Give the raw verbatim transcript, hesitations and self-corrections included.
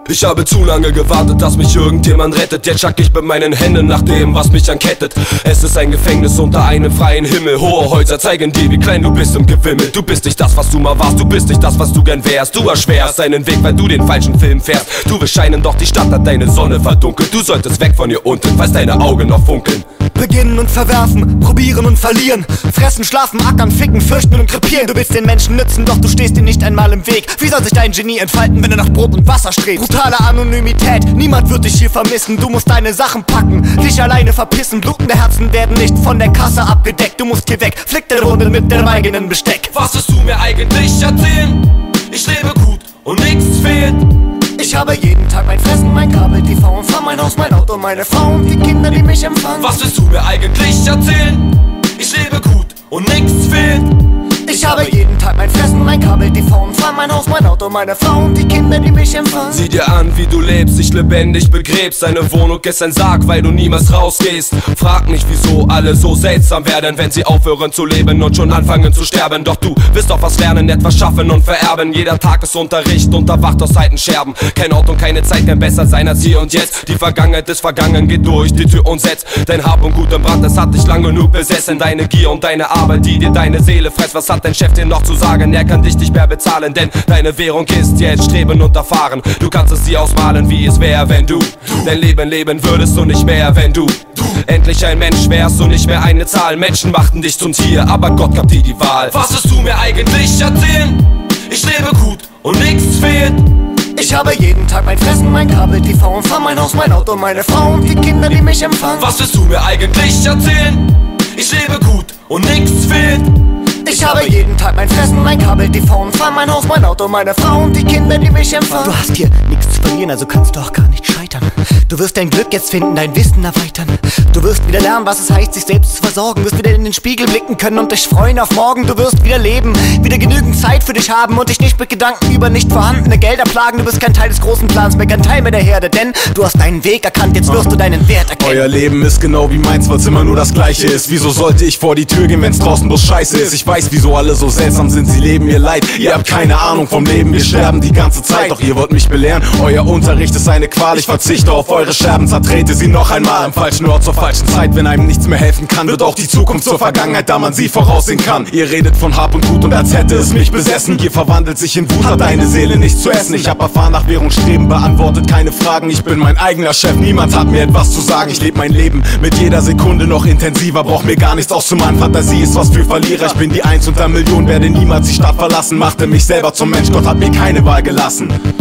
Ich habe zu lange gewartet, dass mich irgendjemand rettet. Jetzt schack ich mit meinen Händen nach dem, was mich ankettet. Es ist ein Gefängnis unter einem freien Himmel. Hohe Häuser zeigen dir, wie klein du bist im Gewimmel. Du bist nicht das, was du mal warst, du bist nicht das, was du gern wärst. Du erschwerst deinen Weg, weil du den falschen Film fährst. Du willst scheinen, doch die Stadt hat deine Sonne verdunkelt. Du solltest weg von hier unten, falls deine Augen noch funkeln. Beginnen und verwerfen, probieren und verlieren. Fressen, schlafen, ackern, ficken, fürchten und krepieren. Du willst den Menschen nützen, doch du stehst dir nicht einmal im Weg. Wie soll sich dein Genie entfalten, wenn du nach Brot und Wasser strebst? Brutale Anonymität, niemand wird dich hier vermissen. Du musst deine Sachen packen, dich alleine verpissen. Blutende Herzen werden nicht von der Kasse abgedeckt. Du musst hier weg, flick der Runde mit dem eigenen Besteck. Was willst du mir eigentlich erzählen? Ich lebe gut und nichts fehlt. Ich habe jeden Tag mein Fressen, mein Kabel-T V und fahr mein Haus, mein Auto, meine Frau und die Kinder, die mich empfangen. Was willst du mir eigentlich erzählen? Ich lebe gut und nichts fehlt. Ich habe jeden Tag mein Fressen, mein Kabel-T V und fahr mein Haus, mein Auto, meine Frau und die Kinder, die mich empfangen. Sieh dir an, wie du lebst, dich lebendig begräbst. Deine Wohnung ist ein Sarg, weil du niemals rausgehst. Frag nicht, wieso alle so seltsam werden, wenn sie aufhören zu leben und schon anfangen zu sterben. Doch du wirst doch was lernen, etwas schaffen und vererben. Jeder Tag ist Unterricht und erwacht aus alten Scherben. Kein Ort und keine Zeit kann besser sein als hier und jetzt. Die Vergangenheit ist vergangen, geht durch die Tür und setzt dein Hab und Gut im Brand. Es hat dich lang genug besessen, deine Gier und deine Arbeit, die dir deine Seele frisst. Was hat dein Chef dir noch zu sagen? Er kann dich nicht mehr bezahlen, denn deine Währung ist jetzt Streben und Erfahren. Du kannst es dir ausmalen, wie es wäre, wenn du dein Leben leben würdest und nicht mehr, wenn du endlich ein Mensch wärst und nicht mehr eine Zahl. Menschen machten dich zum Tier, aber Gott gab dir die Wahl. Was willst du mir eigentlich erzählen? Ich lebe gut und nichts fehlt. Ich habe jeden Tag mein Fressen, mein Kabel-T V und fahr mein Haus, mein Auto, meine Frau und die Kinder, die mich empfangen. Was willst du mir eigentlich erzählen? Ich lebe gut und nichts fehlt. Ich habe jeden Tag mein Fressen, mein Kabel-T V und fahr mein Haus, mein Auto, meine Frau und die Kinder, die mich empfangen. Du hast hier nichts zu verlieren, also kannst du auch gar nicht scheitern. Du wirst dein Glück jetzt finden, dein Wissen erweitern. Du wirst wieder lernen, was es heißt, sich selbst zu versorgen. Wirst wieder in den Spiegel blicken können und dich freuen auf morgen. Du wirst wieder leben, wieder genügend Zeit für dich haben und dich nicht mit Gedanken über nicht vorhandene Gelder plagen. Du bist kein Teil des großen Plans mehr, kein Teil mehr der Herde, denn du hast deinen Weg erkannt, jetzt wirst du deinen Wert erkennen. Euer Leben ist genau wie meins, weil's immer nur das Gleiche ist. Wieso sollte ich vor die Tür gehen, wenn's draußen bloß scheiße ist? Ich weiß, wieso alle so seltsam sind, sie leben ihr Leid. Ihr habt keine Ahnung vom Leben, wir sterben die ganze Zeit. Doch ihr wollt mich belehren, euer Unterricht ist eine Qual. Ich verzichte auf eure Scherben, zertrete sie noch einmal. Im falschen Ort zur falschen Zeit, wenn einem nichts mehr helfen kann, wird auch die Zukunft zur Vergangenheit, da man sie voraussehen kann. Ihr redet von Hab und Gut und als hätte es mich besessen. Ihr verwandelt sich in Wut, hat deine Seele nichts zu essen. Ich hab erfahren, nach Währung streben, beantwortet keine Fragen. Ich bin mein eigener Chef, niemand hat mir etwas zu sagen. Ich lebe mein Leben mit jeder Sekunde noch intensiver, brauch mir gar nichts auszumalen. Fantasie ist was für Verlierer, ich bin die Eins unter Millionen, werde niemals die Stadt verlassen. Machte mich selber zum Mensch, Gott hat mir keine Wahl gelassen.